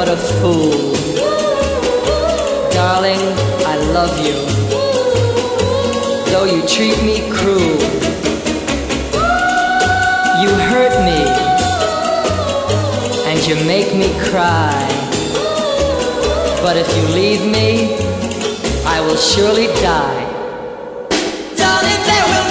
but a fool. Darling, I love you, though you treat me cruel. You hurt me, and you make me cry. But if you leave me, I will surely die. Darling, there will